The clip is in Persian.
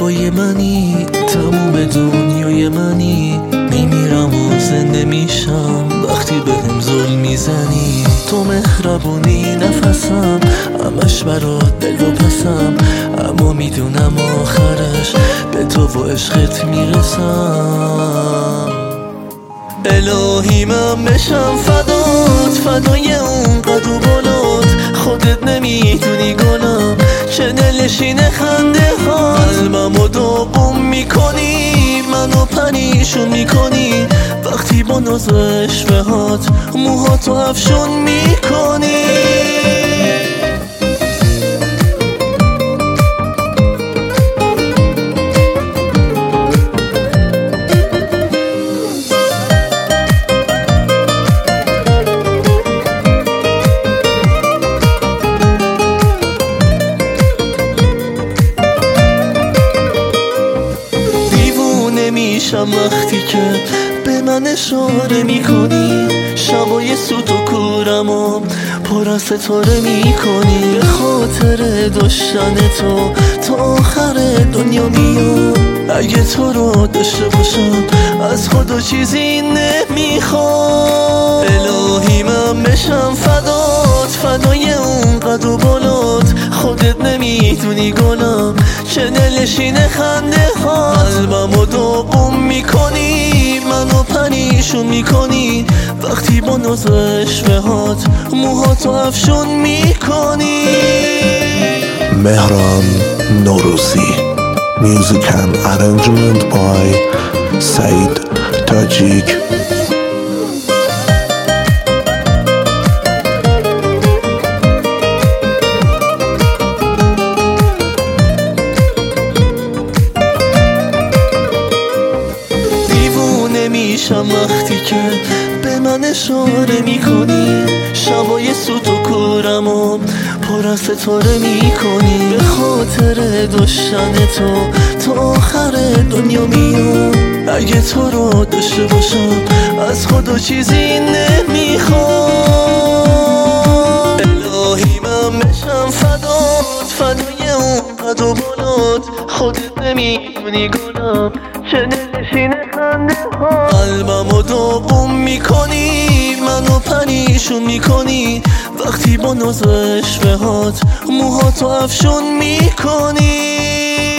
هوای منی، تموم دنیای منی، میمیرم و زنده میشم وقتی بهم ظلم میزنی. تو مهربونی نفسم، همش برات دل و پسم، اما میدونم آخرش به تو و عشقت میرسم. الهی من بشم فدات، فدای اون قد و بالات، خودت نمیدونی گلم چه دلشینه خنده ها. قلبمو داغون میکنی، منو پریشون میکنی، وقتی با ناز و عشوهات موهاتو افشون میکنی. میشم وقتی که به من اشاره میکنی، شبای سوت و کورمو پر از ستاره میکنی. به خاطر داشتن تو تا آخر دنیا میام، اگه تو رو داشته باشم از خدا چیزی نمیخوام. الهی من بشم فدات، فدای اون قد و بالات، خودت نمیدونی گلم چه دلشینه خنده ها. قلبمو داغون میکنی، منو پریشون میکنی، وقتی با ناز و عشوهات موهاتو افشون میکنی. مهران نوروزی. Music and arrangement by Said Tajik. میشم وقتی که به من اشاره میکنی، شبای سوت و کورمو پر از ستاره میکنی. به خاطر داشتن تو تا آخر دنیا میام، اگه تو رو داشته باشم از خدا چیزی نمیخوام. الهی من بشم فدات، فدای اون قد و بالات، خودت نمیدونی گلم چه دلشینه خنده ها. قلبمو داغون میکنی، منو پریشون میکنی، وقتی با ناز و عشوهات موهاتو افشون میکنی.